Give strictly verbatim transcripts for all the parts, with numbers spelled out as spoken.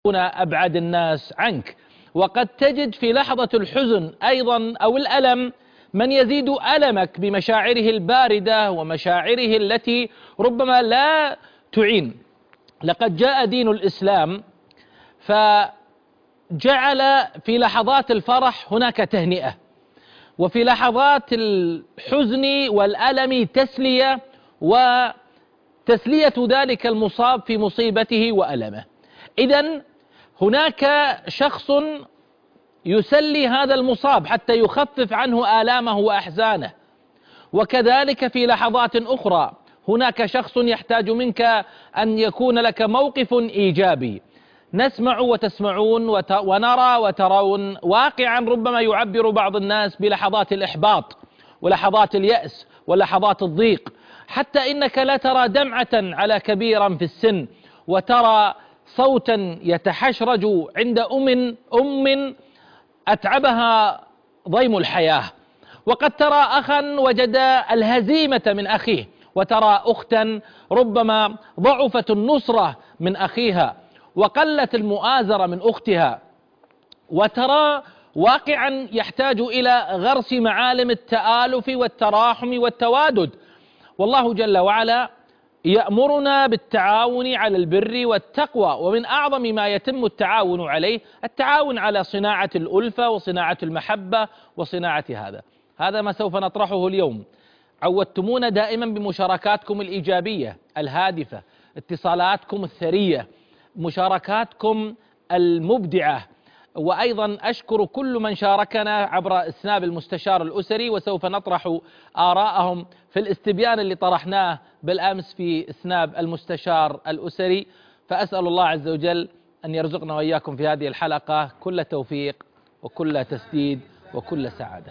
أبعد الناس عنك. وقد تجد في لحظة الحزن أيضا أو الألم من يزيد ألمك بمشاعره الباردة ومشاعره التي ربما لا تعين. لقد جاء دين الإسلام فجعل في لحظات الفرح هناك تهنئة، وفي لحظات الحزن والألم تسلية، وتسلية ذلك المصاب في مصيبته وألمه. إذن هناك شخص يسلي هذا المصاب حتى يخفف عنه آلامه وأحزانه، وكذلك في لحظات أخرى هناك شخص يحتاج منك أن يكون لك موقف إيجابي. نسمع وتسمعون ونرى وترون واقعا ربما يعبر بعض الناس بلحظات الإحباط ولحظات اليأس ولحظات الضيق، حتى إنك لا ترى دمعة على كبيرا في السن، وترى صوتا يتحشرج عند أم أم أتعبها ضيم الحياة، وقد ترى أخا وجد الهزيمة من أخيه، وترى أختا ربما ضعفت النصرة من أخيها وقلت المؤازرة من أختها، وترى واقعا يحتاج إلى غرس معالم التآلف والتراحم والتوادد. والله جل وعلا يأمرنا بالتعاون على البر والتقوى، ومن أعظم ما يتم التعاون عليه التعاون على صناعة الألفة وصناعة المحبة وصناعة هذا هذا ما سوف نطرحه اليوم. عودتمونا دائما بمشاركاتكم الإيجابية الهادفة، اتصالاتكم الثرية، مشاركاتكم المبدعة، وأيضا أشكر كل من شاركنا عبر إسناب المستشار الأسري، وسوف نطرح آراءهم في الاستبيان اللي طرحناه بالأمس في إسناب المستشار الأسري. فأسأل الله عز وجل أن يرزقنا وإياكم في هذه الحلقة كل توفيق وكل تسديد وكل سعادة.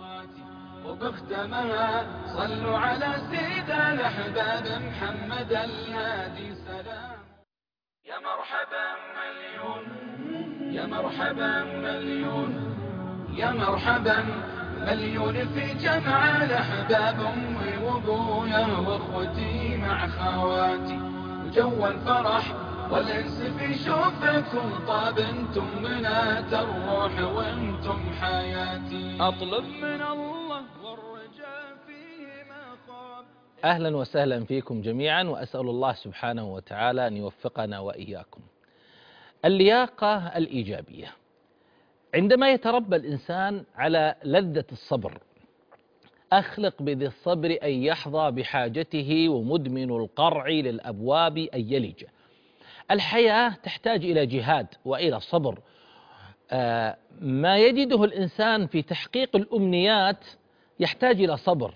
وبختمها صلوا على سيد الأحباب محمد الهادي سلام. يا مرحبا مليون، يا مرحبا مليون، يا مرحبا مليون في جمع الأحباب، أمي وأبويا وأخوتي مع خواتي، وجو الفرح والأنس في شوفكم طاب، انتم بنات الروح وانتم حياتي، أطلب من الله والرجاء فيه ما خاب. أهلا وسهلا فيكم جميعا، وأسأل الله سبحانه وتعالى أن يوفقنا وإياكم. اللياقة الإيجابية عندما يتربى الإنسان على لذة الصبر، أخلق بذي الصبر أن يحظى بحاجته، ومدمن القرع للأبواب أن يلج. الحياة تحتاج إلى جهاد وإلى صبر. آه ما يجده الإنسان في تحقيق الأمنيات يحتاج إلى صبر،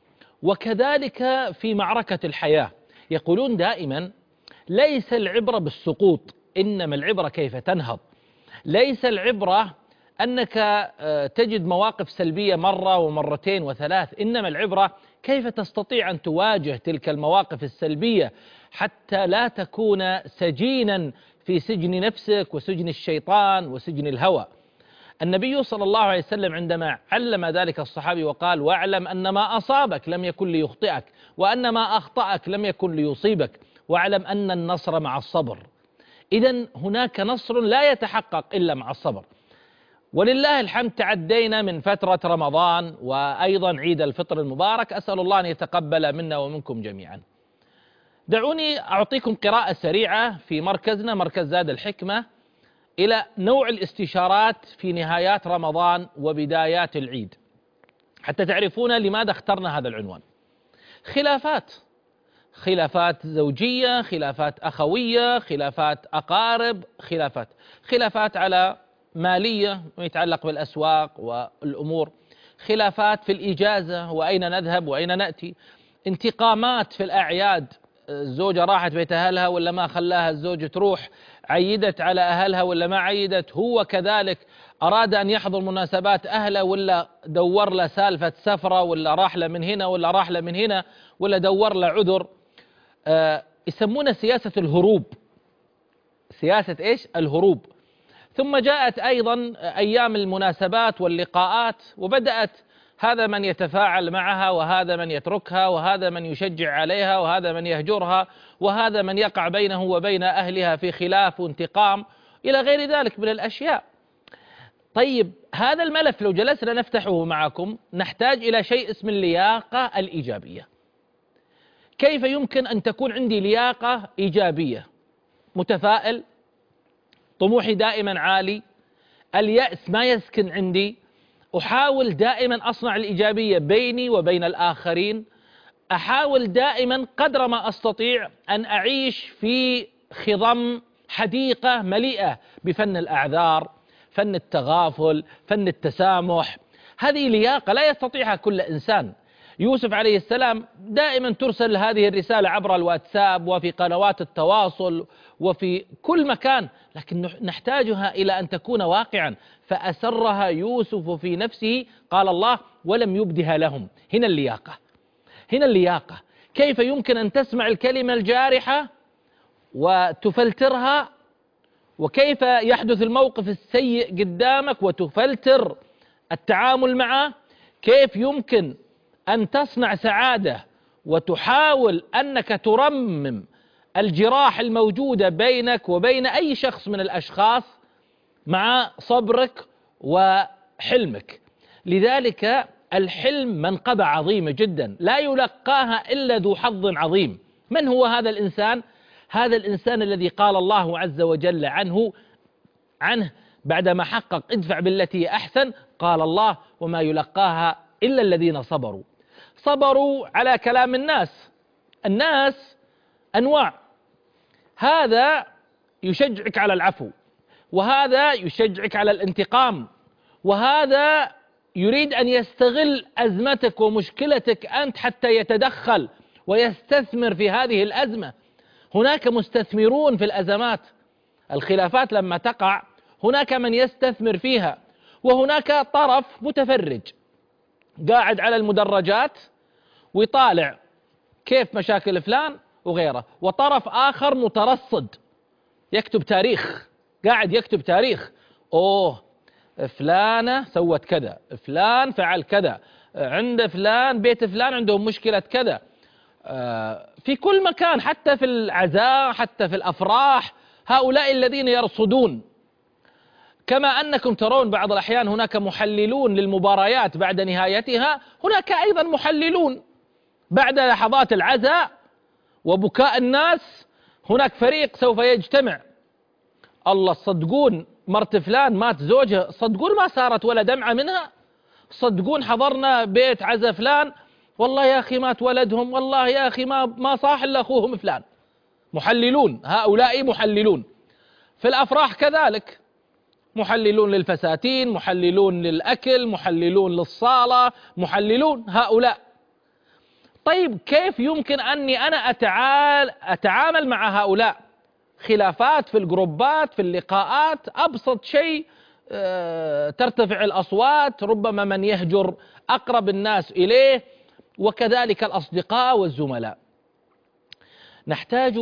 وكذلك في معركة الحياة. يقولون دائما ليس العبرة بالسقوط، إنما العبرة كيف تنهض. ليس العبرة أنك تجد مواقف سلبية مرة ومرتين وثلاث، إنما العبرة كيف تستطيع أن تواجه تلك المواقف السلبية حتى لا تكون سجينا في سجن نفسك وسجن الشيطان وسجن الهوى. النبي صلى الله عليه وسلم عندما علم ذلك الصحابي وقال: واعلم أن ما أصابك لم يكن ليخطئك، وأن ما أخطأك لم يكن ليصيبك، واعلم أن النصر مع الصبر. إذن هناك نصر لا يتحقق إلا مع الصبر. ولله الحمد تعدينا من فترة رمضان وأيضا عيد الفطر المبارك، أسأل الله أن يتقبل منا ومنكم جميعا. دعوني أعطيكم قراءة سريعة في مركزنا مركز زاد الحكمة إلى نوع الاستشارات في نهايات رمضان وبدايات العيد، حتى تعرفون لماذا اخترنا هذا العنوان. خلافات خلافات زوجية، خلافات أخوية، خلافات أقارب، خلافات خلافات على مالية ويتعلق بالأسواق والأمور، خلافات في الإجازة وأين نذهب وأين نأتي، انتقامات في الأعياد، الزوجة راحت بيت أهلها ولا ما خلاها الزوج تروح، عيدت على أهلها ولا ما عيدت، هو كذلك أراد أن يحضر مناسبات أهله ولا دور له سالفة سفرة ولا راح له من هنا ولا راح له من هنا ولا دور له عذر. آه يسمونه سياسة الهروب، سياسة إيش؟ الهروب. ثم جاءت أيضا أيام المناسبات واللقاءات، وبدأت هذا من يتفاعل معها وهذا من يتركها وهذا من يشجع عليها وهذا من يهجرها وهذا من يقع بينه وبين أهلها في خلاف وانتقام. إلى غير ذلك من الأشياء. طيب هذا الملف لو جلسنا نفتحه معكم نحتاج إلى شيء اسمه اللياقة الإيجابية. كيف يمكن أن تكون عندي لياقة إيجابية؟ متفائل، طموحي دائما عالي، اليأس ما يسكن عندي، أحاول دائما أصنع الإيجابية بيني وبين الآخرين، أحاول دائما قدر ما أستطيع أن أعيش في خضم حديقة مليئة بفن الأعذار، فن التغافل، فن التسامح. هذه لياقة لا يستطيعها كل إنسان. يوسف عليه السلام دائما ترسل هذه الرسالة عبر الواتساب وفي قنوات التواصل وفي كل مكان، لكن نحتاجها إلى أن تكون واقعا. فأسرها يوسف في نفسه، قال الله ولم يبدها لهم. هنا اللياقة، هنا اللياقة. كيف يمكن أن تسمع الكلمة الجارحة وتفلترها، وكيف يحدث الموقف السيء قدامك وتفلتر التعامل معه، كيف يمكن أن تصنع سعادة وتحاول أنك ترمم الجراح الموجودة بينك وبين أي شخص من الأشخاص مع صبرك وحلمك. لذلك الحلم منقبة عظيمة جدا لا يلقاها إلا ذو حظ عظيم. من هو هذا الإنسان؟ هذا الإنسان الذي قال الله عز وجل عنه عنه بعدما حقق ادفع بالتي أحسن، قال الله وما يلقاها إلا الذين صبروا. صبروا على كلام الناس. الناس أنواع، هذا يشجعك على العفو، وهذا يشجعك على الانتقام، وهذا يريد أن يستغل أزمتك ومشكلتك أنت حتى يتدخل ويستثمر في هذه الأزمة. هناك مستثمرون في الأزمات، الخلافات لما تقع هناك من يستثمر فيها، وهناك طرف متفرج قاعد على المدرجات ويطالع كيف مشاكل فلان وغيره، وطرف آخر مترصد يكتب تاريخ، قاعد يكتب تاريخ، أوه فلانة سوت كذا، فلان فعل كذا، عند فلان بيت فلان عندهم مشكلة كذا. في كل مكان، حتى في العزاء، حتى في الأفراح، هؤلاء الذين يرصدون. كما أنكم ترون بعض الأحيان هناك محللون للمباريات بعد نهايتها، هناك أيضا محللون بعد لحظات العزاء وبكاء الناس. هناك فريق سوف يجتمع، الله صدقون مرت فلان مات زوجها، صدقون ما صارت ولا دمعة منها، صدقون حضرنا بيت عزا فلان، والله يا أخي مات ولدهم، والله يا أخي ما ما صاح إلا أخوهم فلان. محللون، هؤلاء محللون. في الأفراح كذلك، محللون للفساتين، محللون للأكل، محللون للصالة، محللون هؤلاء. طيب كيف يمكن أني أنا أتعال أتعامل مع هؤلاء؟ خلافات في الجروبات، في اللقاءات، أبسط شيء اه ترتفع الأصوات، ربما من يهجر أقرب الناس إليه، وكذلك الأصدقاء والزملاء. نحتاج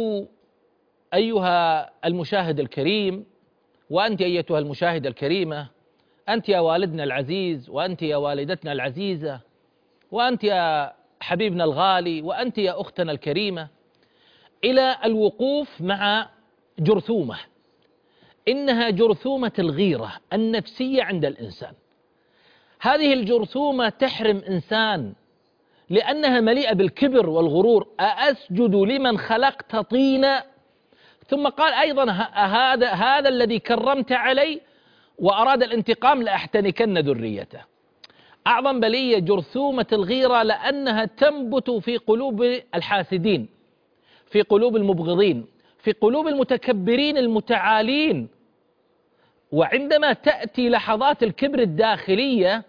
أيها المشاهد الكريم، وأنت أيتها المشاهدة الكريمة، أنت يا والدنا العزيز، وأنت يا والدتنا العزيزة، وأنت يا حبيبنا الغالي، وأنت يا أختنا الكريمة، إلى الوقوف مع جرثومة، إنها جرثومة الغيرة النفسية عند الإنسان. هذه الجرثومة تحرم إنسان لأنها مليئة بالكبر والغرور. أأسجد لمن خلقت طينا؟ ثم قال أيضا هذا هذا الذي كرمت علي وأراد الانتقام لأحتنكن ذريته. أعظم بلية جرثومة الغيرة، لأنها تنبت في قلوب الحاسدين، في قلوب المبغضين، في قلوب المتكبرين المتعالين. وعندما تأتي لحظات الكبر الداخلية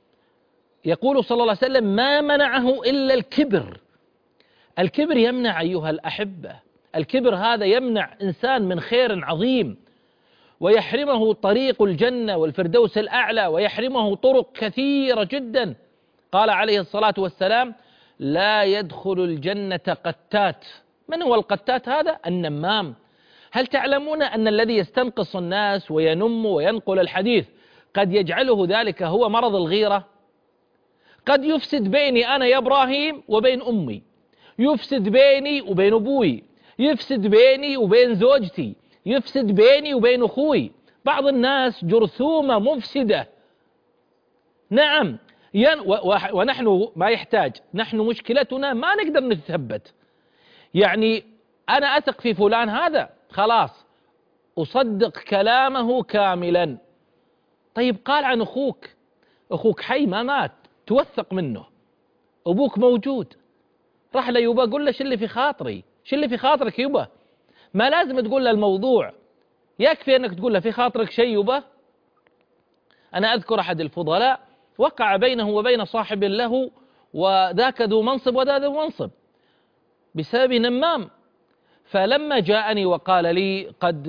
يقول صلى الله عليه وسلم ما منعه إلا الكبر. الكبر يمنع أيها الأحبة، الكبر هذا يمنع إنسان من خير عظيم، ويحرمه طريق الجنة والفردوس الأعلى، ويحرمه طرق كثيرة جدا. قال عليه الصلاة والسلام لا يدخل الجنة قتات. من هو القتات هذا؟ النمام. هل تعلمون أن الذي يستنقص الناس وينم وينقل الحديث قد يجعله ذلك هو مرض الغيرة؟ قد يفسد بيني أنا يا إبراهيم وبين أمي، يفسد بيني وبين أبوي، يفسد بيني وبين زوجتي، يفسد بيني وبين أخوي. بعض الناس جرثومة مفسدة. نعم، ونحن ما يحتاج، نحن مشكلتنا ما نقدر نتثبت. يعني أنا أثق في فلان هذا، خلاص أصدق كلامه كاملا. طيب قال عن أخوك، أخوك حي ما مات، توثق منه، أبوك موجود، راح له يبا قل له شو اللي في خاطري، شو اللي في خاطرك يبا، ما لازم تقول له الموضوع، يكفي أنك تقول له في خاطرك شيء يبا. أنا أذكر أحد الفضلاء وقع بينه وبين صاحب له، وذاك ذو منصب وذا ذو منصب، بسبب نمام. فلما جاءني وقال لي قد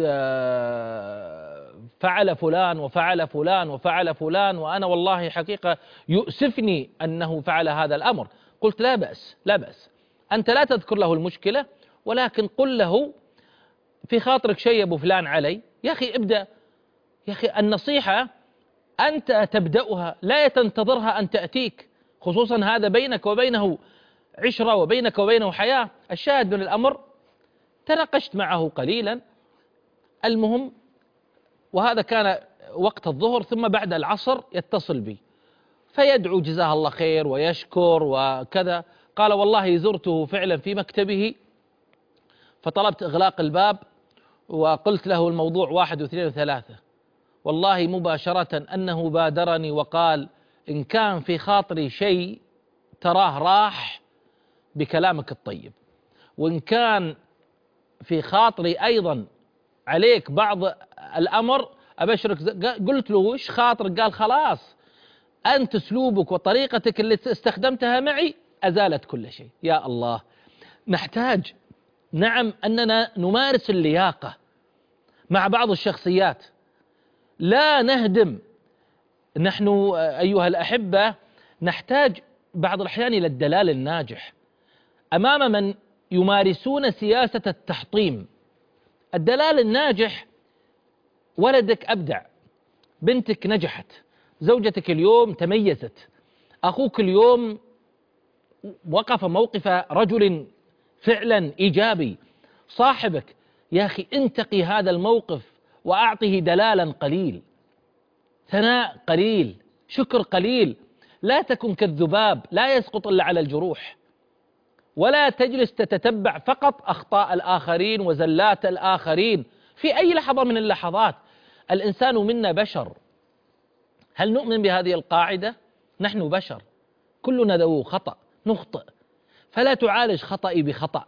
فعل فلان وفعل فلان وفعل فلان، وأنا والله حقيقة يؤسفني أنه فعل هذا الأمر، قلت لا بأس لا بأس، أنت لا تذكر له المشكلة، ولكن قل له في خاطرك شيء أبو فلان علي. يا أخي ابدأ، يا أخي النصيحة أنت تبدأها، لا تنتظرها أن تأتيك، خصوصا هذا بينك وبينه عشرة وبينك وبينه حياة. الشاهد من الأمر تناقشت معه قليلا، المهم وهذا كان وقت الظهر، ثم بعد العصر يتصل بي فيدعو جزاه الله خير ويشكر وكذا. قال والله زرته فعلا في مكتبه فطلبت إغلاق الباب وقلت له الموضوع واحد واثنين وثلاثة، والله مباشرة أنه بادرني وقال إن كان في خاطري شيء تراه راح بكلامك الطيب، وإن كان في خاطري أيضا عليك بعض الأمر أبشرك. قلت له وش خاطرك؟ قال خلاص أنت أسلوبك وطريقتك اللي استخدمتها معي أزالت كل شيء. يا الله، نحتاج نعم أننا نمارس اللياقة مع بعض الشخصيات، لا نهدم. نحن أيها الأحبة نحتاج بعض الأحيان إلى الدلال الناجح أمام من يمارسون سياسة التحطيم. الدلال الناجح ولدك أبدع، بنتك نجحت، زوجتك اليوم تميزت، أخوك اليوم وقف موقف رجل فعلا إيجابي، صاحبك يا أخي انتقي هذا الموقف وأعطه دلالا قليل، ثناء قليل، شكر قليل. لا تكن كالذباب لا يسقط إلا على الجروح، ولا تجلس تتتبع فقط أخطاء الآخرين وزلات الآخرين في أي لحظة من اللحظات. الإنسان منا بشر. هل نؤمن بهذه القاعدة؟ نحن بشر، كلنا ذو خطأ، نخطئ، فلا تعالج خطئي بخطأ.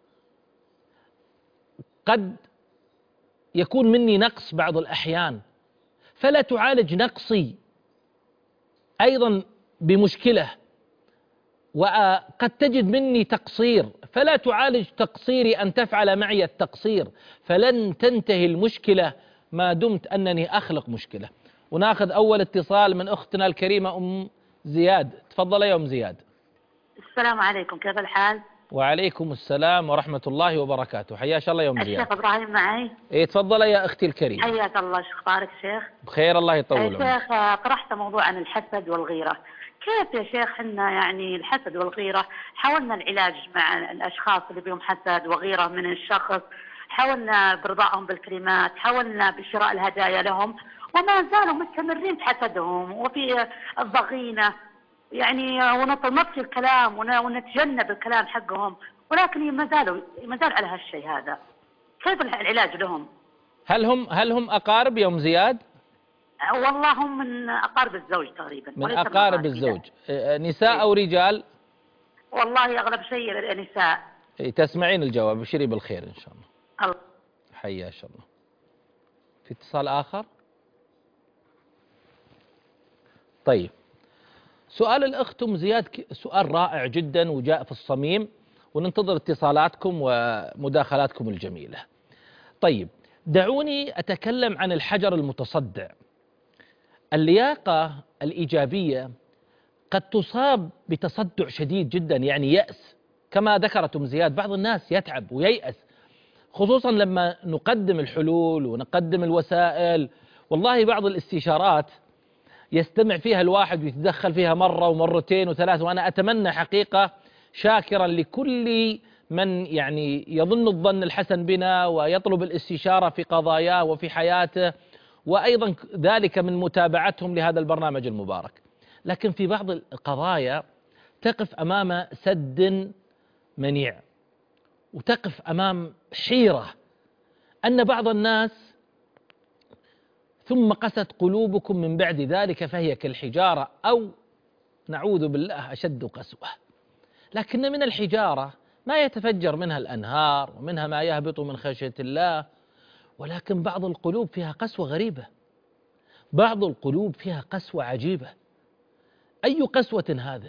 قد يكون مني نقص بعض الأحيان، فلا تعالج نقصي أيضا بمشكلة، وقد تجد مني تقصير، فلا تعالج تقصيري أن تفعل معي التقصير، فلن تنتهي المشكلة ما دمت أنني أخلق مشكلة. وناخذ أول اتصال من أختنا الكريمة أم زياد. تفضل يا أم زياد. السلام عليكم، كيف الحال؟ وعليكم السلام ورحمة الله وبركاته، حياك الله يا أم زياد. الشيخ إبراهيم معي. إيه تفضل يا أختي الكريمة. حياك الله، شو أخبارك شيخ؟ بخير الله يطول عمرك. يا شيخ طرحت موضوع عن الحسد والغيرة، كيف يا شيخ حنا يعني الحسد والغيرة حاولنا العلاج مع الأشخاص اللي بهم حسد وغيرة من الشخص، حاولنا برضاهم بالكلمات، حاولنا بشراء الهدايا لهم، وما زالوا مستمرين في حسدهم وفي الضغينة، يعني ونطفي الكلام ونتجنب الكلام حقهم، ولكن ما زالوا ما زال على هالشيء هذا. كيف العلاج لهم؟ هل هم هل هم أقارب يا أم زياد؟ والله هم من أقارب الزوج تقريبا. من أقارب الزوج، نساء أو رجال؟ والله أغلب شيء نساء. تسمعين الجواب، ابشري بالخير إن شاء الله. الله حيا إن شاء الله. في اتصال آخر؟ طيب، سؤال الأخت أم زياد سؤال رائع جدا وجاء في الصميم، وننتظر اتصالاتكم ومداخلاتكم الجميلة. طيب، دعوني أتكلم عن الحجر المتصدع. اللياقة الإيجابية قد تصاب بتصدع شديد جدا، يعني يأس، كما ذكرت أم زياد بعض الناس يتعب وييأس، خصوصا لما نقدم الحلول ونقدم الوسائل. والله بعض الاستشارات يستمع فيها الواحد ويتدخل فيها مرة ومرتين وثلاث، وأنا أتمنى حقيقة شاكرا لكل من يعني يظن الظن الحسن بنا ويطلب الاستشارة في قضاياه وفي حياته، وأيضا ذلك من متابعتهم لهذا البرنامج المبارك. لكن في بعض القضايا تقف أمام سد منيع، وتقف أمام حيرة أن بعض الناس ثم قست قلوبكم من بعد ذلك فهي كالحجارة أو نعوذ بالله أشد قسوة. لكن من الحجارة ما يتفجر منها الأنهار ومنها ما يهبط من خشية الله، ولكن بعض القلوب فيها قسوة غريبة، بعض القلوب فيها قسوة عجيبة. أي قسوة هذا؟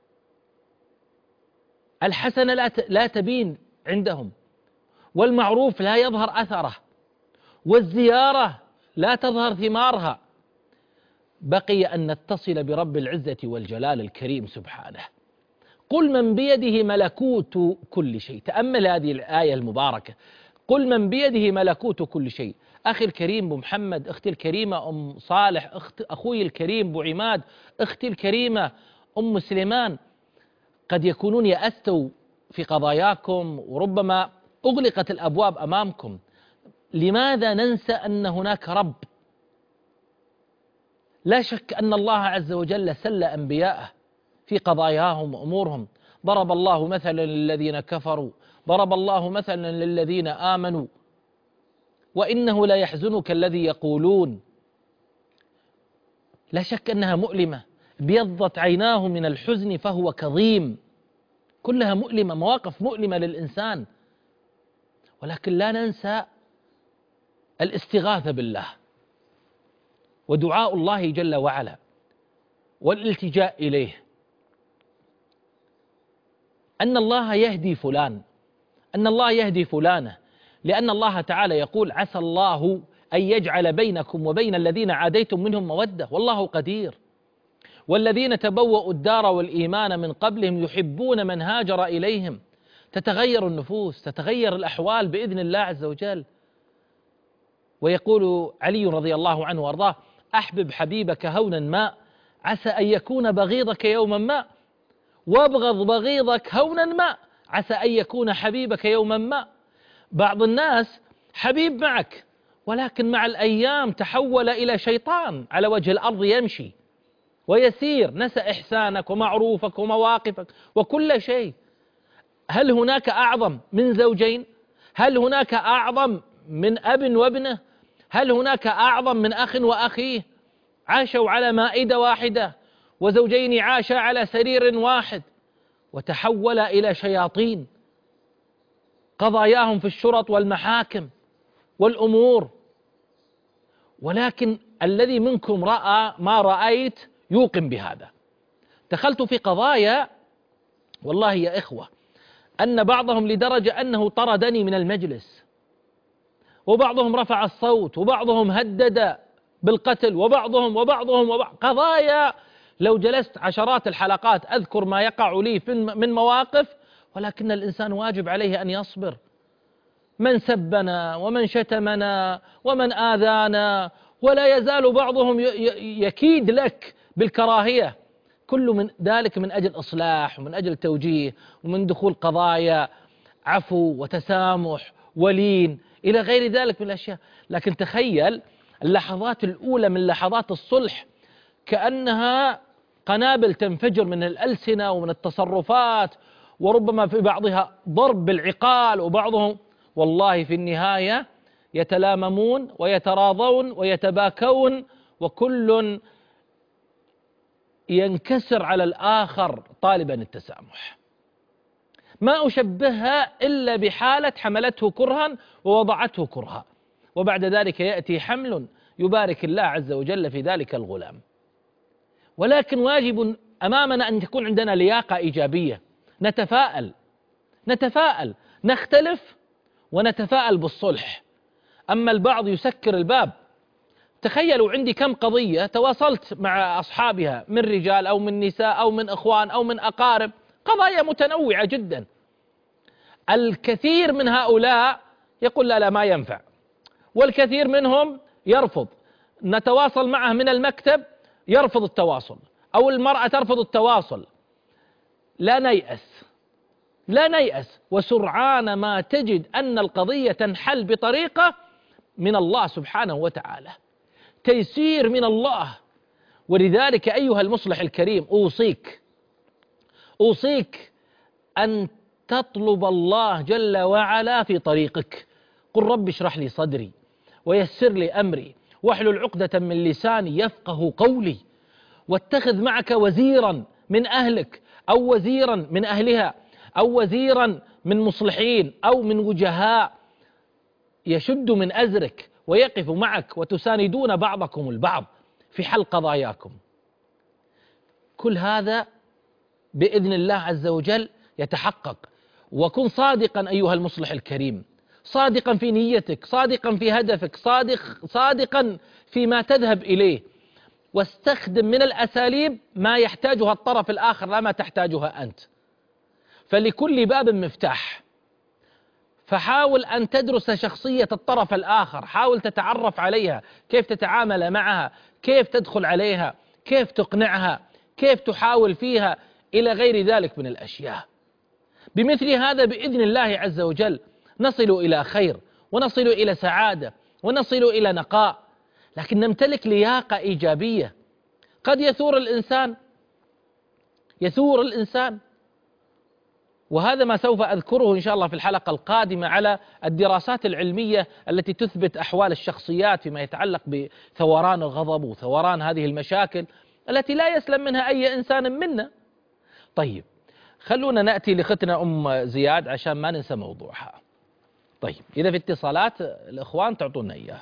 الحسنة لا تبين عندهم، والمعروف لا يظهر أثره، والزيارة لا تظهر ثمارها. بقي أن نتصل برب العزة والجلال الكريم سبحانه. قل من بيده ملكوت كل شيء. تأمل هذه الآية المباركة، قل من بيده ملكوت كل شيء. أخي الكريم أبو محمد، أختي الكريمة أم صالح، أخت أخوي الكريم أبو عماد، أختي الكريمة أم سليمان، قد يكونون يأستوا في قضاياكم وربما أغلقت الأبواب أمامكم. لماذا ننسى أن هناك رب؟ لا شك أن الله عز وجل سل أنبياءه في قضاياهم وأمورهم. ضرب الله مثلا للذين كفروا، ضرب الله مثلا للذين آمنوا، وإنه لا يحزنك الذي يقولون. لا شك أنها مؤلمة، ابيضت عيناه من الحزن فهو كظيم. كلها مؤلمة، مواقف مؤلمة للإنسان، ولكن لا ننسى الاستغاثة بالله ودعاء الله جل وعلا والالتجاء إليه. أن الله يهدي فلان، أن الله يهدي فلانة، لأن الله تعالى يقول عسى الله أن يجعل بينكم وبين الذين عاديتم منهم مودة والله قدير. والذين تبوأوا الدار والإيمان من قبلهم يحبون من هاجر إليهم. تتغير النفوس، تتغير الأحوال بإذن الله عز وجل. ويقول علي رضي الله عنه وارضاه أحبب حبيبك هونا ما عسى أن يكون بغيضك يوما ما، وابغض بغيضك هونا ما عسى أن يكون حبيبك يوما ما. بعض الناس حبيب معك، ولكن مع الأيام تحول إلى شيطان على وجه الأرض يمشي ويسير، نسى إحسانك ومعروفك ومواقفك وكل شيء. هل هناك أعظم من زوجين؟ هل هناك أعظم من أب وابنه؟ هل هناك أعظم من أخ وأخيه عاشوا على مائدة واحدة، وزوجين عاشا على سرير واحد، وتحول إلى شياطين قضاياهم في الشرط والمحاكم والأمور. ولكن الذي منكم رأى ما رأيت يوقن بهذا. دخلت في قضايا والله يا إخوة أن بعضهم لدرجة أنه طردني من المجلس، وبعضهم رفع الصوت، وبعضهم هدد بالقتل، وبعضهم وبعضهم وبعض قضايا لو جلست عشرات الحلقات أذكر ما يقع لي من مواقف، ولكن الإنسان واجب عليه أن يصبر. من سبنا ومن شتمنا ومن آذانا، ولا يزال بعضهم يكيد لك بالكراهية، كل من ذلك من أجل إصلاح ومن أجل توجيه ومن دخول قضايا عفو وتسامح ولين إلى غير ذلك من الأشياء. لكن تخيل اللحظات الأولى من لحظات الصلح كأنها قنابل تنفجر من الألسنة ومن التصرفات، وربما في بعضها ضرب بالعقال، وبعضهم والله في النهاية يتلاممون ويتراضون ويتباكون، وكل ينكسر على الآخر طالبا التسامح. ما أشبهها إلا بحالة حملته كرها ووضعته كرها، وبعد ذلك يأتي حمل يبارك الله عز وجل في ذلك الغلام. ولكن واجب أمامنا أن تكون عندنا لياقة إيجابية، نتفاءل نتفاءل نختلف ونتفاءل بالصلح. أما البعض يسكر الباب. تخيلوا عندي كم قضية تواصلت مع أصحابها من رجال أو من نساء أو من إخوان أو من أقارب، قضايا متنوعة جدا. الكثير من هؤلاء يقول لا لا ما ينفع، والكثير منهم يرفض. نتواصل معه من المكتب يرفض التواصل، أو المرأة ترفض التواصل. لا نيأس، لا نيأس، وسرعان ما تجد أن القضية تنحل بطريقة من الله سبحانه وتعالى، تيسير من الله. ولذلك أيها المصلح الكريم أوصيك أوصيك أن تطلب الله جل وعلا في طريقك. قل رب اشرح لي صدري ويسر لي أمري واحلل عقدة من لساني يفقه قولي. واتخذ معك وزيرا من أهلك أو وزيرا من أهلها أو وزيرا من مصلحين أو من وجهاء يشد من أزرك ويقف معك وتساندون بعضكم البعض في حل قضاياكم. كل هذا بإذن الله عز وجل يتحقق. وكن صادقا أيها المصلح الكريم، صادقا في نيتك، صادقا في هدفك، صادق صادقا فيما تذهب إليه، واستخدم من الأساليب ما يحتاجها الطرف الآخر لا ما تحتاجها أنت. فلكل باب مفتاح، فحاول أن تدرس شخصية الطرف الآخر، حاول تتعرف عليها، كيف تتعامل معها، كيف تدخل عليها، كيف تقنعها، كيف تحاول فيها، إلى غير ذلك من الأشياء. بمثل هذا بإذن الله عز وجل نصل إلى خير، ونصل إلى سعادة، ونصل إلى نقاء، لكن نمتلك لياقة إيجابية. قد يثور الإنسان يثور الإنسان وهذا ما سوف أذكره إن شاء الله في الحلقة القادمة على الدراسات العلمية التي تثبت أحوال الشخصيات فيما يتعلق بثوران الغضب وثوران هذه المشاكل التي لا يسلم منها أي إنسان منا. طيب، خلونا نأتي لختنا أم زياد عشان ما ننسى موضوعها. طيب، إذا في اتصالات الإخوان تعطونا إياها.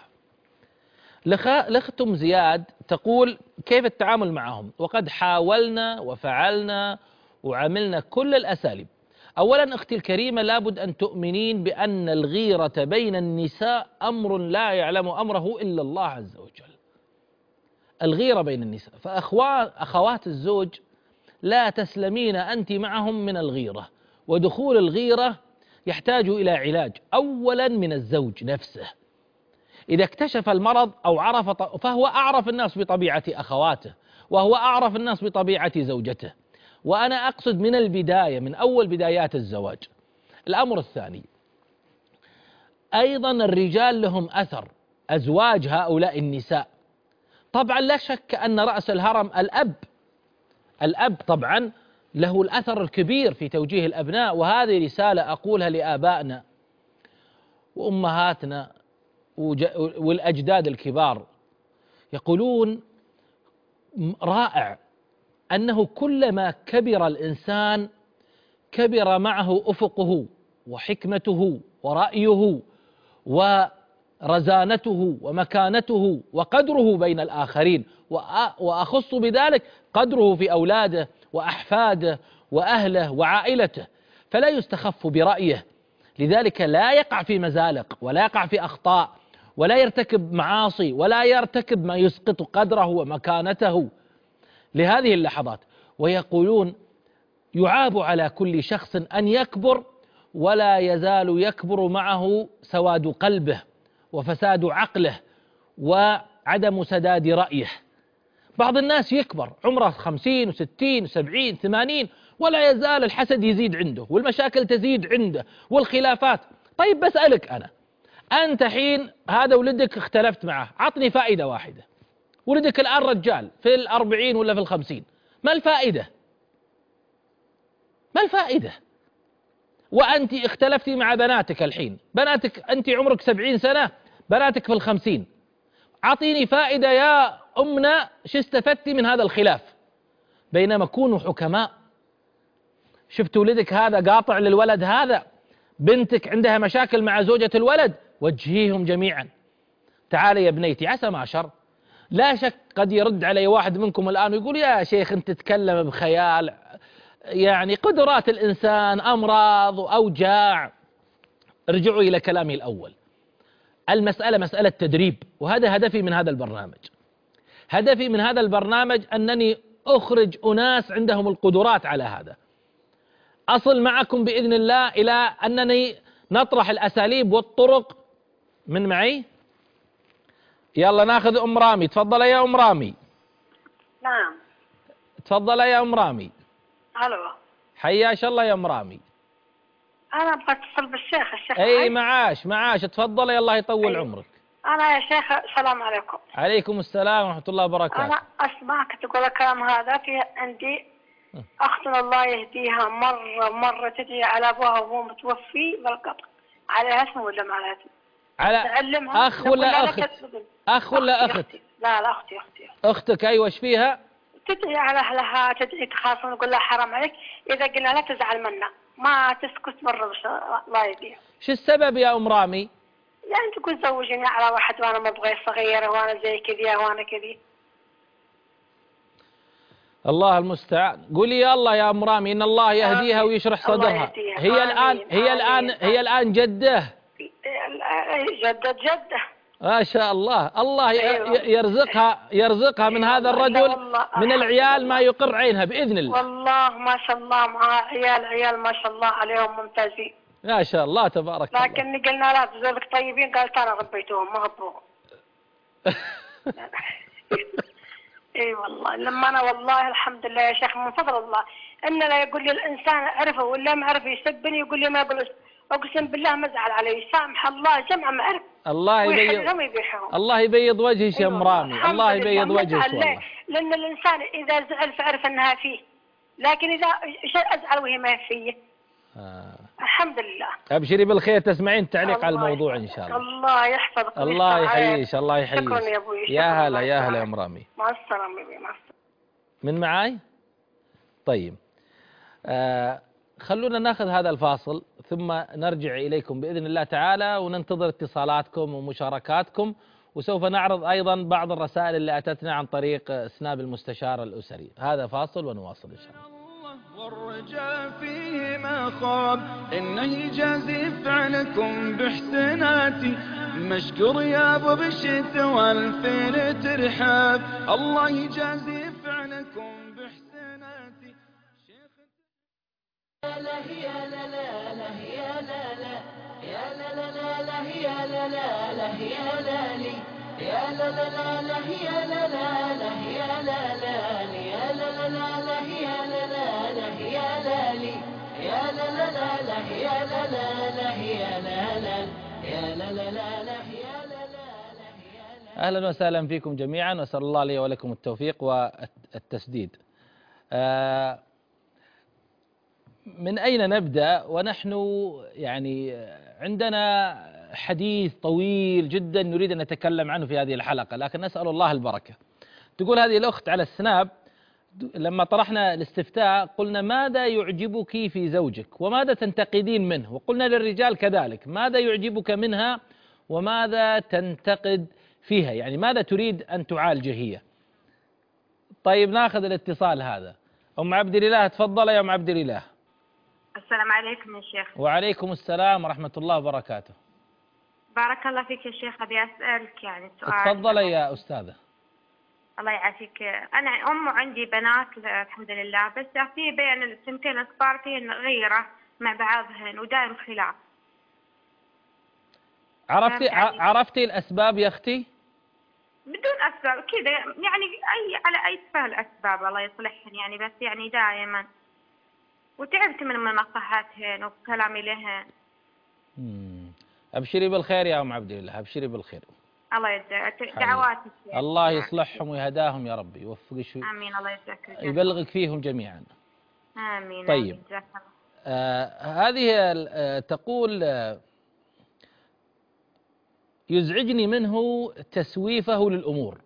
الأخت أم زياد تقول: كيف التعامل معهم؟ وقد حاولنا وفعلنا وعملنا كل الأساليب. أولا أختي الكريمة، لابد أن تؤمنين بأن الغيرة بين النساء أمر لا يعلم أمره إلا الله عز وجل. الغيرة بين النساء، فأخوات الزوج لا تسلمين أنت معهم من الغيرة، ودخول الغيرة يحتاج إلى علاج أولا من الزوج نفسه. إذا اكتشف المرض أو عرف، فهو أعرف الناس بطبيعة أخواته، وهو أعرف الناس بطبيعة زوجته، وأنا أقصد من البداية، من أول بدايات الزواج. الأمر الثاني، أيضا الرجال لهم أثر، أزواج هؤلاء النساء. طبعا لا شك أن رأس الهرم الأب الأب طبعا له الأثر الكبير في توجيه الأبناء، وهذه رسالة أقولها لآبائنا وأمهاتنا والأجداد الكبار. يقولون رائع أنه كلما كبر الإنسان كبر معه أفقه وحكمته ورأيه ورزانته ومكانته وقدره بين الآخرين، وأخص بذلك قدره في أولاده وأحفاده وأهله وعائلته، فلا يستخف برأيه. لذلك لا يقع في مزالق ولا يقع في أخطاء ولا يرتكب معاصي ولا يرتكب ما يسقط قدره ومكانته لهذه اللحظات. ويقولون يعاب على كل شخص أن يكبر ولا يزال يكبر معه سواد قلبه وفساد عقله وعدم سداد رأيه. بعض الناس يكبر عمره خمسين وستين وسبعين ثمانين ولا يزال الحسد يزيد عنده والمشاكل تزيد عنده والخلافات. طيب بسألك أنا، أنت حين هذا ولدك اختلفت معه، عطني فائدة واحدة. ولدك الآن رجال في الأربعين ولا في الخمسين، ما الفائدة؟ ما الفائدة؟ وأنت اختلفتي مع بناتك الحين، بناتك أنت عمرك سبعين سنة، بناتك في الخمسين، عطيني فائدة يا أمنا، شو استفدتي من هذا الخلاف؟ بينما كونوا حكماء. شفت ولدك هذا قاطع للولد هذا، بنتك عندها مشاكل مع زوجة الولد، وجهيهم جميعا، تعالي يا بنيتي عسى ما شر. لا شك قد يرد علي واحد منكم الآن ويقول يا شيخ أنت تتكلم بخيال، يعني قدرات الإنسان أمراض وأوجاع. ارجعوا إلى كلامي الأول، المسألة مسألة تدريب، وهذا هدفي من هذا البرنامج. هدفي من هذا البرنامج أنني أخرج أناس عندهم القدرات على هذا. أصل معكم بإذن الله إلى أنني نطرح الأساليب والطرق. من معي؟ يلا ناخذ أم رامي. تفضل يا أم رامي. نعم. تفضل يا أم رامي. ألو. حياش الله يا أم رامي. أنا أبغى أتصل بالشيخ الشيخ أي معي؟ معاش معاش تفضلي الله يطول أي. عمرك. أنا يا شيخ السلام عليكم. عليكم السلام ورحمة الله وبركاته. أنا أسمعك تقول الكلام هذا. في عندي أختنا الله يهديها مرة مرة تدعي على أبوها وهو متوفي بالقبر، عليها اسمه ولا ما عليها اسمه؟ على تعلمها أخ ولا أخت؟ أخ ولا أخت؟ أختي. لا لا أختي أختي. أختك أيوة إيش فيها؟ تدعي على أهلها، تدعي تخاف ونقول لها حرام عليك، إذا قلنا لا تزعل منا، ما تسكت مرة بس الله يهديها. شو السبب يا أم رامي؟ يعني تقول زوجني على واحد وأنا ما أبغى صغيرة وأنا زي كذي وأنا كذي. الله المستعان. قولي يا الله يا أم رامي إن الله يهديها آمين. ويشرح الله صدرها. يهديها. هي آمين. الآن هي آمين. الآن هي الآن جدة. جدة جدة. ما شاء الله. الله ي- أيوة. ي- يرزقها يرزقها من أيوة هذا والله. الرجل لا والله. من الحمد العيال لله. ما يقر عينها بإذن الله. والله ما شاء الله مع عيال عيال ما شاء الله عليهم ممتازين. ما شاء الله تبارك الله. لكن قلنا لا زوجك طيبين، قالت أنا ربيتهم ما هبوهم. اي والله لما انا والله الحمد لله يا شيخ من فضل الله ان لا يقول لي الانسان عرفه ولا ما عرفه يسبني يقول لي ما يقول، اقسم بالله ما ازعل عليه، سامح الله جمع ما عرف الله يبيض ويحلهم ويبيحهم. الله يبيض وجهك يا ام رامي. الحمد الله لله. يبيض ما وجهك أزعل ليه؟ والله. لان الانسان اذا زعل فعرف انها فيه، لكن اذا ايش ازعل وهي ما فيه. آه. الحمد لله. ابشري بالخير. تسمعين تعليق على الله الموضوع ان يحفظك. شاء الله. الله يحفظك. الله ويستر عليك. يحييش الله يحييش. شكرا يا ابوي. يا شكراً. هلا الله يا هلا يسلمك. يا ام رامي. مع السلامه يا مع السلامه. من معاي؟ طيب آه خلونا ناخذ هذا الفاصل ثم نرجع إليكم بإذن الله تعالى، وننتظر اتصالاتكم ومشاركاتكم، وسوف نعرض أيضا بعض الرسائل اللي أتتنا عن طريق سناب المستشار الأسري. هذا فاصل ونواصل إن شاء الله. والرجاء فيه ما خاب، إنه يجازي فعلكم بإحساناتي، مشكور يا أبو بشت والفيل ترحاب، الله يجازي فعلكم بإحساناتي. يا لا يا لا لا لا يا لا لا يا لا لا لا لا يا لا لا لا يا لا لي يا لا لا لا لا يا لا لا لا يا لا لا يا لا لا لا لا يا لا لا لا يا لا لي يا لا لا لا لا يا لا لا لا يا لا لا يا لا لا لا لا يا لا لا. أهلا وسهلا فيكم جميعا، وأسأل الله لي ولكم التوفيق والتسديد. آه من أين نبدأ ونحن يعني عندنا حديث طويل جدا نريد أن نتكلم عنه في هذه الحلقة، لكن نسأل الله البركة. تقول هذه الأخت على السناب لما طرحنا الاستفتاء قلنا ماذا يعجبك في زوجك وماذا تنتقدين منه، وقلنا للرجال كذلك ماذا يعجبك منها وماذا تنتقد فيها، يعني ماذا تريد أن تعالج هي. طيب ناخذ الاتصال هذا. أم عبد الإله تفضل يا أم عبد الإله. السلام عليكم يا شيخ. وعليكم السلام ورحمة الله وبركاته. بارك الله فيك يا شيخ، أبي أسألك يعني سؤال. تفضلي يا أستاذة. الله يعافيك. أنا أم وعندي بنات الحمد لله، بس في بين السنتين الكبار فيهن غيرة مع بعضهن ودائم خلاف. عرفتي عرفتي الأسباب يا أختي؟ بدون أسباب كذا يعني، أي على أي سبب الأسباب الله يصلحهن يعني، بس يعني دائما وتعبت من منصحاتهن وكلامي لهن. امم ابشري بالخير يا ام عبد الله، ابشري بالخير. الله يجزاك دعواتك. الله يصلحهم ويهداهم يا رب، يوفقك شو امين. الله يجزاك يبلغك فيهم جميعا. امين. طيب آه هذه آه تقول آه يزعجني منه تسويفه للامور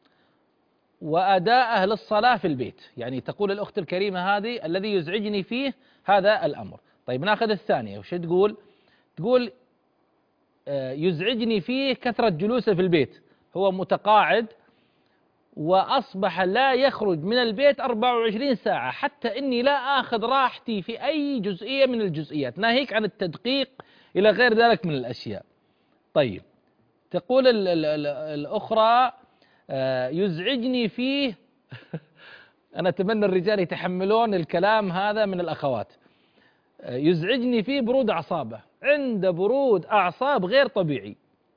وأداءه للصلاة في البيت، يعني تقول الأخت الكريمة هذه الذي يزعجني فيه هذا الأمر. طيب ناخذ الثانية وش تقول؟ تقول يزعجني فيه كثرة جلوسه في البيت، هو متقاعد وأصبح لا يخرج من البيت أربعة وعشرين ساعة، حتى إني لا آخذ راحتي في أي جزئية من الجزئيات، ناهيك عن التدقيق إلى غير ذلك من الأشياء. طيب تقول ال ال ال الأخرى يزعجني فيه أنا أتمنى الرجال يتحملون الكلام هذا من الأخوات. يزعجني فيه برود أعصابه، عنده برود أعصاب غير طبيعي،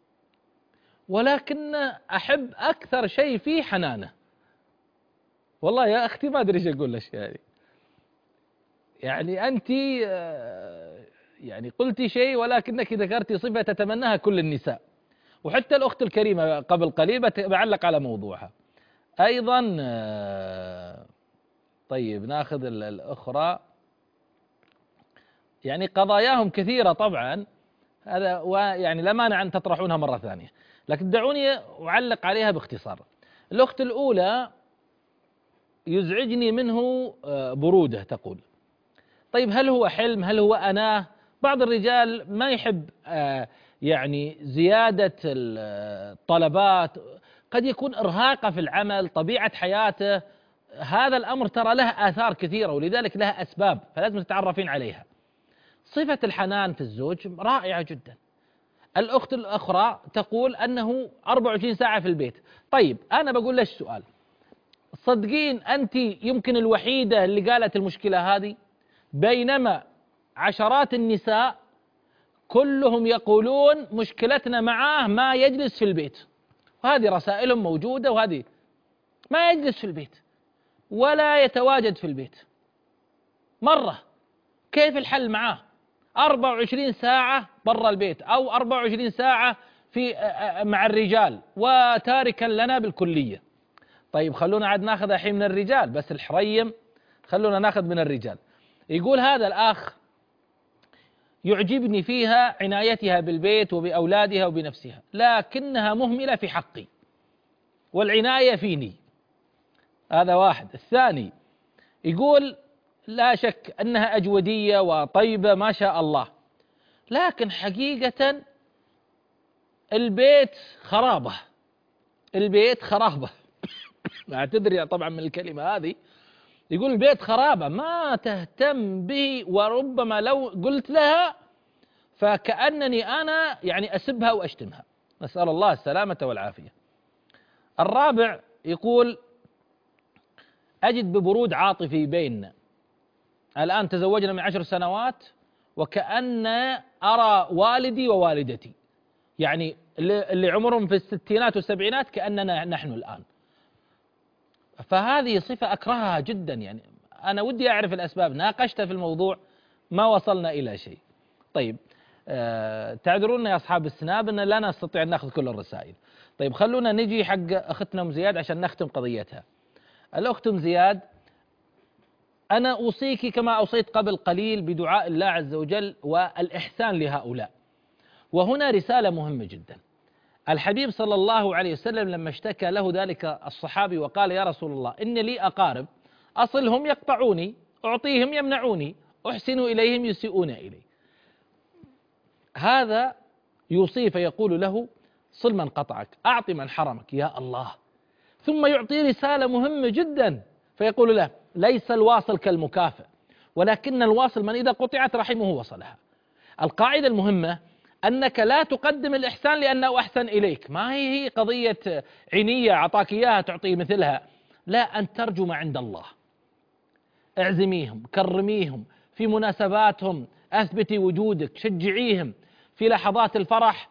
ولكن أحب أكثر شيء فيه حنانه. والله يا أختي ما أدري إيش أقول لك، يعني يعني أنت يعني قلت شيء ولكنك ذكرت صفة تتمناها كل النساء، وحتى الأخت الكريمة قبل قليل بعلق على موضوعها أيضا. طيب ناخذ الأخرى، يعني قضاياهم كثيرة طبعا، هذا ويعني لا مانع أن تطرحونها مرة ثانية، لكن دعوني أعلق عليها باختصار. الأخت الأولى يزعجني منه بروده، تقول طيب هل هو حلم؟ هل هو أناه؟ بعض الرجال ما يحب يعني زيادة الطلبات، قد يكون إرهاقه في العمل، طبيعة حياته، هذا الأمر ترى له آثار كثيرة ولذلك لها أسباب، فلازم تتعرفين عليها. صفة الحنان في الزوج رائعة جدا. الأخت الأخرى تقول أنه أربعة وعشرين ساعة في البيت. طيب أنا بقول لك سؤال، صدقين أنت يمكن الوحيدة اللي قالت المشكلة هذه، بينما عشرات النساء كلهم يقولون مشكلتنا معاه ما يجلس في البيت، وهذه رسائلهم موجودة، وهذه ما يجلس في البيت ولا يتواجد في البيت مرة. كيف الحل معاه؟ أربعة وعشرين ساعة برا البيت أو أربعة وعشرين ساعة في مع الرجال وتاركا لنا بالكلية. طيب خلونا عاد ناخذ الحين من الرجال، بس الحريم خلونا ناخذ من الرجال. يقول هذا الأخ يعجبني فيها عنايتها بالبيت وبأولادها وبنفسها، لكنها مهملة في حقي والعناية فيني. هذا واحد. الثاني يقول لا شك أنها أجودية وطيبة ما شاء الله، لكن حقيقة البيت خرابة، البيت خرابة أعتذر طبعا من الكلمة هذه. يقول البيت خرابة ما تهتم به، وربما لو قلت لها فكأنني أنا يعني أسبها وأشتمها، نسأل الله السلامة والعافية. الرابع يقول أجد ببرود عاطفي بيننا، الآن تزوجنا من عشر سنوات وكأن أرى والدي ووالدتي، يعني اللي عمرهم في الستينات والسبعينات كأننا نحن الآن. فهذه صفة أكرهها جدا، يعني أنا ودي أعرف الأسباب، ناقشت في الموضوع ما وصلنا إلى شيء. طيب أه تعذرون يا أصحاب السناب أن لا نستطيع أن نأخذ كل الرسائل. طيب خلونا نجي حق أختنا أم زياد عشان نختم قضيتها. الأخت أم زياد، أنا أوصيك كما أوصيت قبل قليل بدعاء الله عز وجل والإحسان لهؤلاء. وهنا رسالة مهمة جدا. الحبيب صلى الله عليه وسلم لما اشتكى له ذلك الصحابي وقال يا رسول الله إن لي أقارب أصلهم يقطعوني، أعطيهم يمنعوني، أحسن إليهم يسيئون إلي، هذا يوصيه فيقول له صل من قطعك، أعط من حرمك، يا الله. ثم يعطي رسالة مهمة جدا فيقول له ليس الواصل كالمكافئ، ولكن الواصل من إذا قطعت رحمه وصلها. القاعدة المهمة أنك لا تقدم الإحسان لأنه أحسن إليك، ما هي هي قضية عنية أعطاك إياها تعطي مثلها، لا، أن ترجو ما عند الله. اعزميهم، كرميهم في مناسباتهم، أثبتي وجودك، شجعيهم في لحظات الفرح،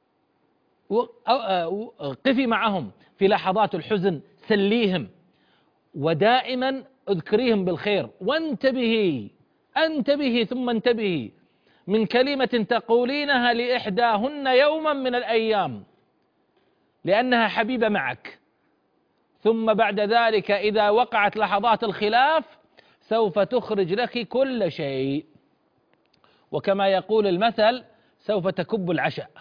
قفي معهم في لحظات الحزن، سليهم، ودائما اذكريهم بالخير. وانتبهي انتبهي ثم انتبهي من كلمة تقولينها لإحداهن يوما من الأيام لأنها حبيبة معك، ثم بعد ذلك إذا وقعت لحظات الخلاف سوف تخرج لك كل شيء، وكما يقول المثل سوف تكب العشاء.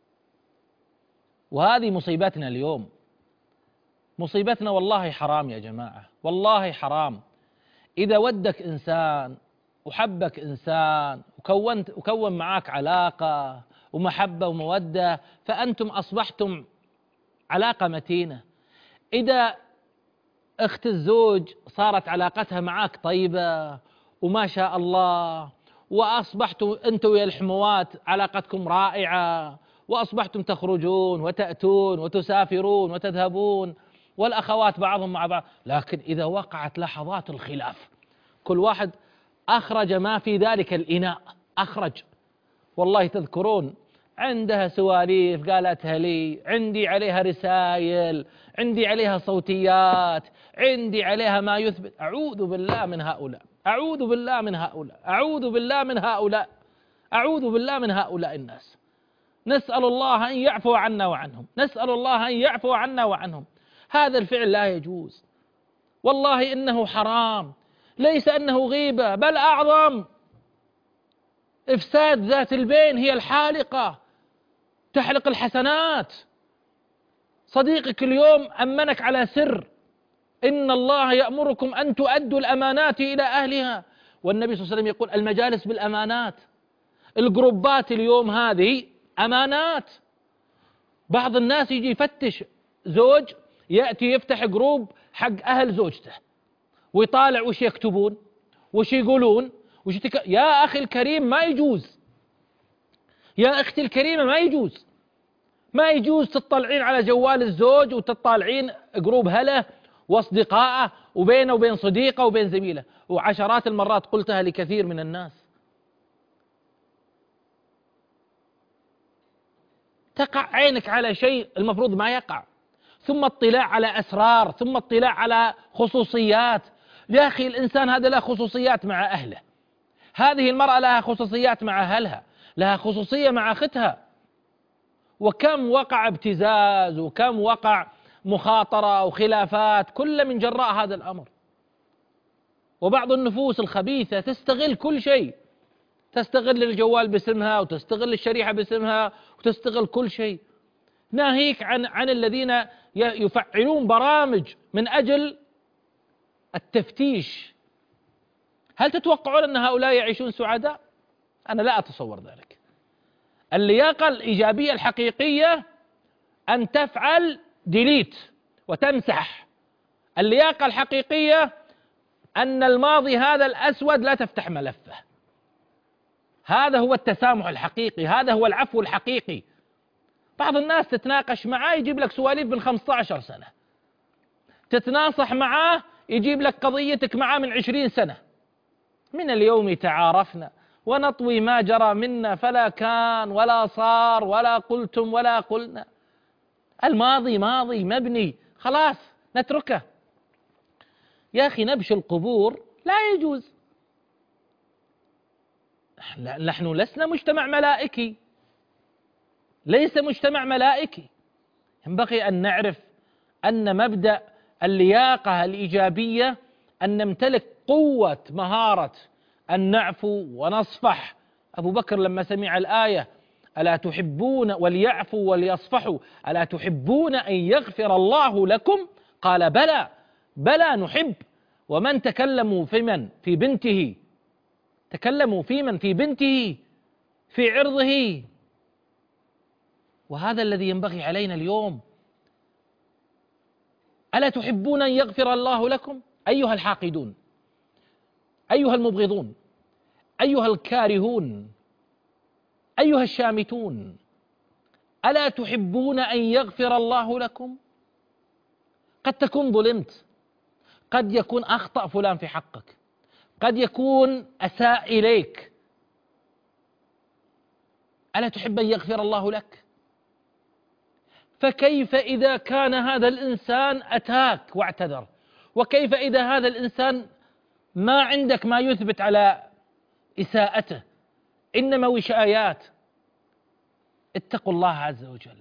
وهذه مصيبتنا اليوم، مصيبتنا والله حرام يا جماعة، والله حرام. إذا ودك إنسان وحبك إنسان وكونت وكون معاك علاقة ومحبة ومودة فأنتم أصبحتم علاقة متينة. إذا أخت الزوج صارت علاقتها معاك طيبة وما شاء الله، وأصبحتم أنتم يا الحموات علاقتكم رائعة، وأصبحتم تخرجون وتأتون وتسافرون وتذهبون والأخوات بعضهم مع بعض، لكن إذا وقعت لحظات الخلاف كل واحد أخرج ما في ذلك الإناء، أخرج. والله تذكرون عندها سواليف قالتها لي، عندي عليها رسائل، عندي عليها صوتيات، عندي عليها ما يثبت. أعوذ بالله من هؤلاء، أعوذ بالله من هؤلاء، أعوذ بالله من هؤلاء. أعوذ بالله من هؤلاء الناس. نسأل الله أن يعفو عنا وعنهم، نسأل الله أن يعفو عنا وعنهم. هذا الفعل لا يجوز، والله إنه حرام، ليس أنه غيبة بل أعظم. إفساد ذات البين هي الحالقة، تحلق الحسنات. صديقك اليوم أمنك على سر، إن الله يأمركم أن تؤدوا الأمانات إلى أهلها، والنبي صلى الله عليه وسلم يقول المجالس بالأمانات. الجروبات اليوم هذه أمانات. بعض الناس يجي يفتش زوج، يأتي يفتح جروب حق أهل زوجته ويطالع وش يكتبون وش يقولون وش يتك... يا أخي الكريم ما يجوز، يا أختي الكريمة ما يجوز، ما يجوز تطلعين على جوال الزوج وتطالعين جروب هله واصدقائه وبينه وبين صديقه وبين زميله. وعشرات المرات قلتها لكثير من الناس. تقع عينك على شيء المفروض ما يقع، ثم اطلاع على أسرار، ثم اطلاع على خصوصيات. يا أخي الإنسان هذا له خصوصيات مع أهله، هذه المرأة لها خصوصيات مع أهلها، لها خصوصية مع أختها. وكم وقع ابتزاز وكم وقع مخاطرة وخلافات كل من جراء هذا الأمر. وبعض النفوس الخبيثة تستغل كل شيء، تستغل الجوال باسمها وتستغل الشريحة باسمها وتستغل كل شيء. ناهيك عن عن الذين يفعلون برامج من أجل التفتيش. هل تتوقعون أن هؤلاء يعيشون سعداء؟ أنا لا أتصور ذلك. اللياقة الإيجابية الحقيقية أن تفعل ديليت وتمسح. اللياقة الحقيقية أن الماضي هذا الأسود لا تفتح ملفه. هذا هو التسامح الحقيقي، هذا هو العفو الحقيقي. بعض الناس تتناقش معاه يجيب لك سواليف من خمسة عشر سنة، تتناصح معاه يجيب لك قضيتك معاه من عشرين سنة. من اليوم تعارفنا ونطوي ما جرى منا، فلا كان ولا صار ولا قلتم ولا قلنا. الماضي ماضي مبني، خلاص نتركه. يا أخي نبش القبور لا يجوز. نحن لسنا مجتمع ملائكي، ليس مجتمع ملائكي. ينبغي أن نعرف أن مبدأ اللياقة الإيجابية أن نمتلك قوة مهارة أن نعفو ونصفح. أبو بكر لما سمع الآية ألا تحبون وليعفوا وليصفحوا ألا تحبون أن يغفر الله لكم، قال بلى بلى نحب. ومن تكلموا في من في بنته، تكلموا في من في بنته في عرضه. وهذا الذي ينبغي علينا اليوم. ألا تحبون أن يغفر الله لكم؟ أيها الحاقدون، أيها المبغضون، أيها الكارهون، أيها الشامتون، ألا تحبون أن يغفر الله لكم؟ قد تكون ظلمت، قد يكون أخطأ فلان في حقك، قد يكون أساء إليك. ألا تحب أن يغفر الله لك؟ فكيف إذا كان هذا الإنسان أتاك واعتذر؟ وكيف إذا هذا الإنسان ما عندك ما يثبت على إساءته، إنما وشايات؟ اتقوا الله عز وجل،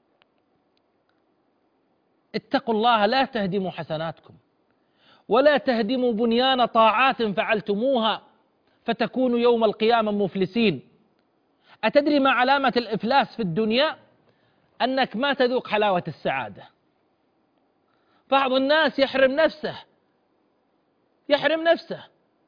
اتقوا الله، لا تهدموا حسناتكم ولا تهدموا بنيان طاعات فعلتموها فتكونوا يوم القيامة مفلسين. أتدري ما علامة الإفلاس في الدنيا؟ أنك ما تذوق حلاوة السعادة. بعض الناس يحرم نفسه يحرم نفسه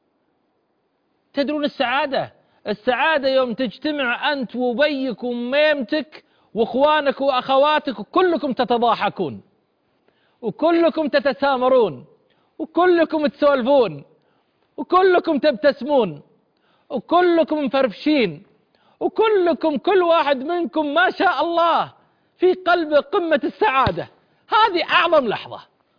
تدرون السعادة؟ السعادة يوم تجتمع أنت وبيك وميمتك وإخوانك وأخواتك وكلكم تتضاحكون وكلكم تتسامرون وكلكم تسولفون وكلكم تبتسمون وكلكم مفرفشين وكلكم كل واحد منكم ما شاء الله في قلبه قمة السعادة. هذه أعظم لحظة،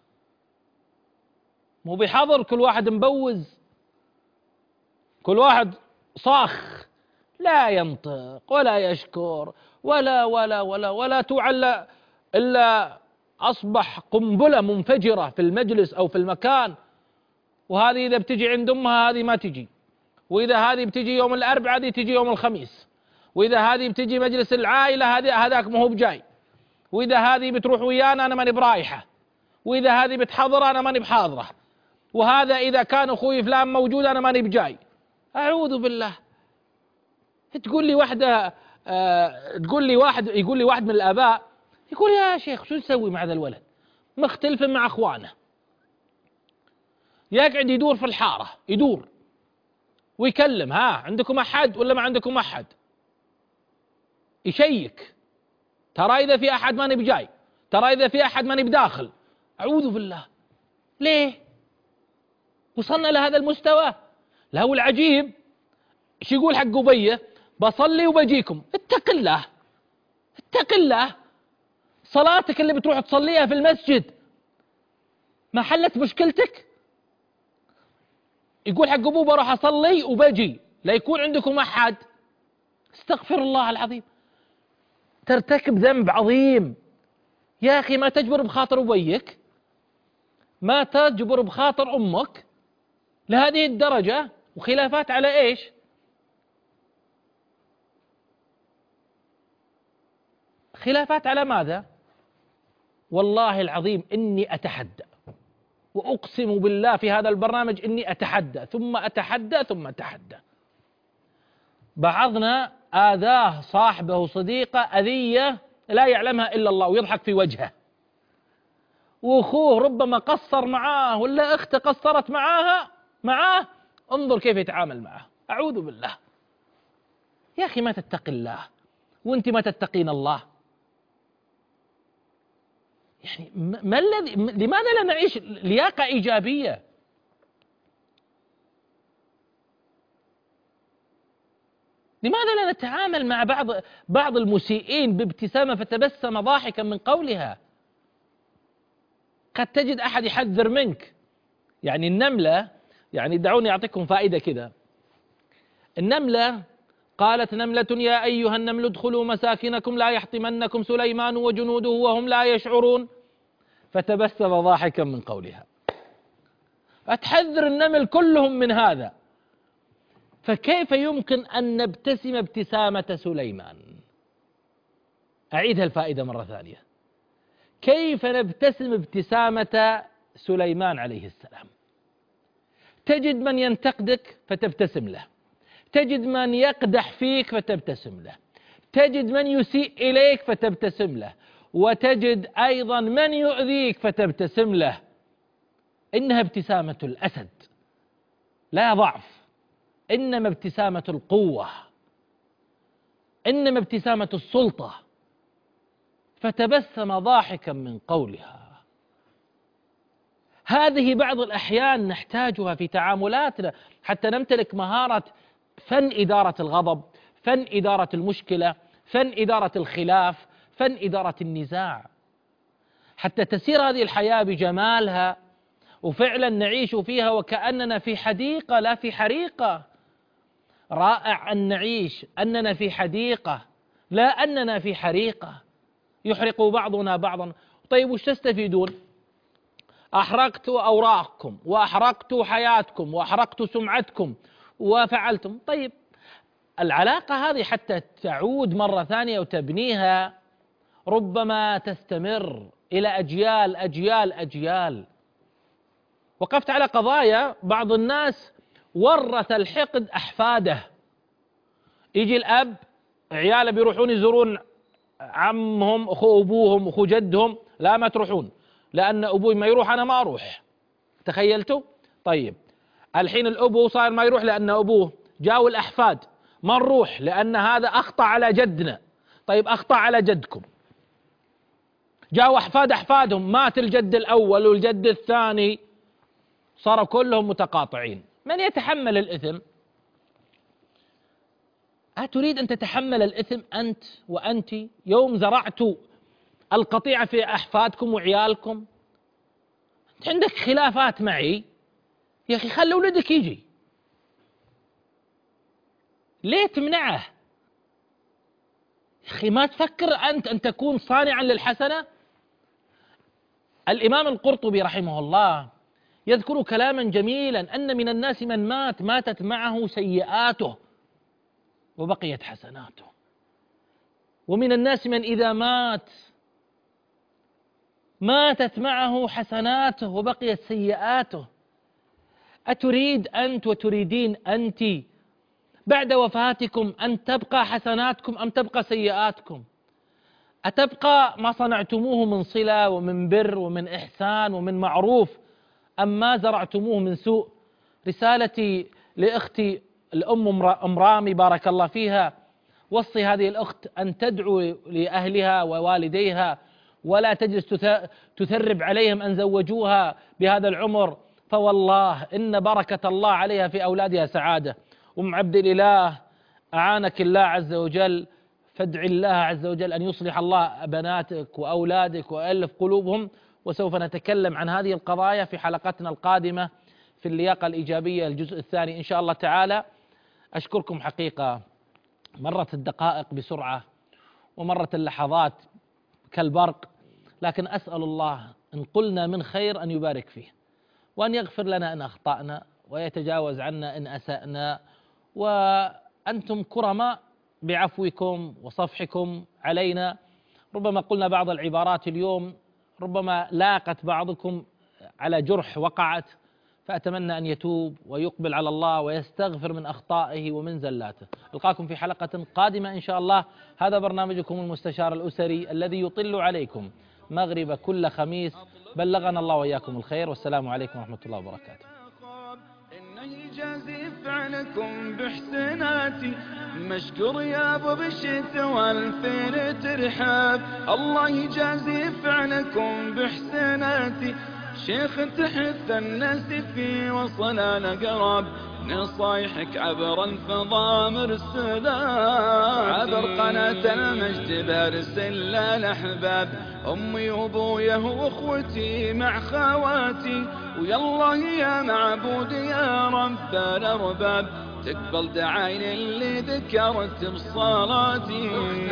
مو بحضر كل واحد مبوز، كل واحد صاخ لا ينطق ولا يشكر ولا ولا ولا ولا توعى إلا أصبح قنبلة منفجرة في المجلس أو في المكان. وهذه إذا بتجي عند أمها هذه ما تجي، وإذا هذه بتجي يوم الأربعاء هذه تجي يوم الخميس، وإذا هذه بتجي مجلس العائلة هذه هذاك ما هو بجاي، وإذا هذه بتروح ويانا أنا ماني برايحة، وإذا هذه بتحضر أنا ماني بحاضرة، وهذا إذا كان أخوي فلان موجود أنا ماني بجاي. أعوذ بالله. تقول لي واحدة آه تقول لي واحد يقول لي واحد من الآباء يقول يا شيخ شو نسوي مع هذا الولد؟ مختلف مع أخوانه، يقعد يدور في الحارة يدور ويكلم، ها عندكم أحد ولا ما عندكم أحد؟ يشيك، ترى إذا في أحد ماني بجاي، ترى إذا في أحد ماني بداخل. أعوذ بالله. ليه وصلنا لهذا المستوى؟ لا والعجيب ايش يقول حق أبيه؟ بصلي وبجيكم. اتق الله، اتق الله. صلاتك اللي بتروح تصليها في المسجد ما حلت مشكلتك؟ يقول حق أبوه بروح أصلي وبجي، لا يكون عندكم أحد. استغفر الله العظيم. ترتكب ذنب عظيم يا أخي. ما تجبر بخاطر أبيك، ما تجبر بخاطر أمك لهذه الدرجة. وخلافات على إيش؟ خلافات على ماذا؟ والله العظيم إني أتحدى وأقسم بالله في هذا البرنامج إني أتحدى ثم أتحدى ثم أتحدى. بعضنا آذاه صاحبه وصديقه أذية لا يعلمها إلا الله ويضحك في وجهه، وأخوه ربما قصر معاه ولا أخته قصرت معاها معاه، انظر كيف يتعامل معه. أعوذ بالله. يا أخي ما تتقي الله وأنت ما تتقين الله. يعني ما الذي لماذا لا نعيش لياقة إيجابية؟ لماذا لا نتعامل مع بعض بعض المسيئين بابتسامة فتبسم ضاحكا من قولها؟ قد تجد أحد يحذر منك. يعني النملة، يعني دعوني أعطيكم فائدة كذا. النملة قالت نملة يا أيها النمل ادخلوا مساكنكم لا يحطمنكم سليمان وجنوده وهم لا يشعرون، فتبسم ضاحكا من قولها. أتحذر النمل كلهم من هذا. فكيف يمكن أن نبتسم ابتسامة سليمان؟ أعيدها الفائدة مرة ثانية. كيف نبتسم ابتسامة سليمان عليه السلام؟ تجد من ينتقدك فتبتسم له، تجد من يقدح فيك فتبتسم له، تجد من يسيء إليك فتبتسم له، وتجد أيضا من يؤذيك فتبتسم له. إنها ابتسامة الأسد لا ضعف، إنما ابتسامة القوة، إنما ابتسامة السلطة. فتبسم ضاحكا من قولها. هذه بعض الأحيان نحتاجها في تعاملاتنا حتى نمتلك مهارة فن إدارة الغضب، فن إدارة المشكلة، فن إدارة الخلاف، فن إدارة النزاع، حتى تسير هذه الحياة بجمالها وفعلا نعيش فيها وكأننا في حديقة لا في حريقة. رائع أن نعيش أننا في حديقة لا أننا في حريقة يحرق بعضنا بعضا. طيب وش تستفيدون؟ أحرقت أوراقكم وأحرقت حياتكم وأحرقت سمعتكم وفعلتم. طيب العلاقة هذه حتى تعود مرة ثانية وتبنيها ربما تستمر إلى أجيال أجيال أجيال. وقفت على قضايا بعض الناس ورث الحقد أحفاده. يجي الأب عياله بيروحون يزورون عمهم أخو أبوهم أخو جدهم، لا ما تروحون لأن أبوي ما يروح أنا ما أروح. تخيلتوا؟ طيب الحين الأبو صار ما يروح لأن أبوه. جاءوا الأحفاد ما نروح لأن هذا أخطأ على جدنا. طيب أخطأ على جدكم. جاءوا أحفاد أحفادهم، مات الجد الأول والجد الثاني، صاروا كلهم متقاطعين. من يتحمل الإثم؟ أتريد أن تتحمل الإثم أنت وأنت يوم زرعتوا القطيعة في أحفادكم وعيالكم؟ أنت عندك خلافات معي يا أخي، خلي ولدك يجي، ليه تمنعه؟ يا أخي ما تفكر أنت أن تكون صانعا للحسنة؟ الإمام القرطبي رحمه الله يذكر كلاما جميلا أن من الناس من مات ماتت معه سيئاته وبقيت حسناته، ومن الناس من إذا مات ماتت معه حسناته وبقيت سيئاته. أتريد أنت وتريدين أنت بعد وفاتكم أن تبقى حسناتكم أم تبقى سيئاتكم؟ أتبقى ما صنعتموه من صلة ومن بر ومن إحسان ومن معروف أم ما زرعتموه من سوء؟ رسالتي لأختي الأم أم رامي بارك الله فيها، وصي هذه الأخت أن تدعو لأهلها ووالديها ولا تجلس تثرب عليهم أن زوجوها بهذا العمر، فوالله إن بركة الله عليها في أولادها سعادة. أم عبد الإله أعانك الله عز وجل، فادعي الله عز وجل أن يصلح الله بناتك وأولادك ويؤلف قلوبهم، وسوف نتكلم عن هذه القضايا في حلقتنا القادمة في اللياقة الإيجابية الجزء الثاني إن شاء الله تعالى. أشكركم حقيقة، مرت الدقائق بسرعة ومرت اللحظات كالبرق، لكن أسأل الله إن قلنا من خير أن يبارك فيه، وأن يغفر لنا إن أخطأنا ويتجاوز عنا إن أسأنا، وأنتم كرماء بعفوكم وصفحكم علينا. ربما قلنا بعض العبارات اليوم ربما لاقت بعضكم على جرح وقعت، فأتمنى أن يتوب ويقبل على الله ويستغفر من أخطائه ومن زلاته. ألقاكم في حلقة قادمة إن شاء الله. هذا برنامجكم المستشار الأسري الذي يطل عليكم مغرب كل خميس. بلغنا الله وإياكم الخير، والسلام عليكم ورحمة الله وبركاته. إنه يجازي فعلكم بحسناتي، مشكور يا ابو بشت والفين ترحاب. الله يجازي فعلكم بحسناتي، شيخ تحث الناس في وصل الأقرب، نصايحك عبر الفضاء مرسلة، عبر قناة المجد برسل الأحباب، أمي وأبويا وأخوتي مع خواتي، ويالله يا معبود يا رب الأرباب، تقبل دعاين اللي ذكرت بصلاتي.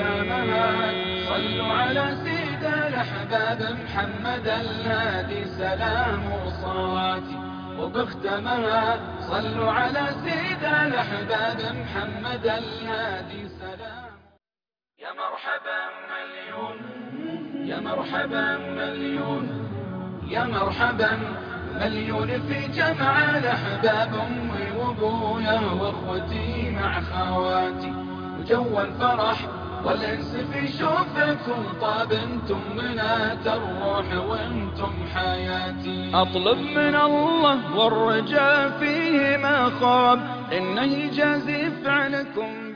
صلوا على سيد الأحباب محمد الهادي سلام وصلاتي، وبختمها صلوا على سيد الأحباب محمد الهادي سلام. يا مرحبا مليون، يا مرحبا مليون، يا مرحبا مليون في جمع الأحباب، أمي وأبويا وأخوتي مع خواتي، وجو الفرح والأنس في شوفكم طاب، انتم منات الروح وانتم حياتي. أطلب من الله والرجاء فيه ما خاب، إنه يجازي فعلكم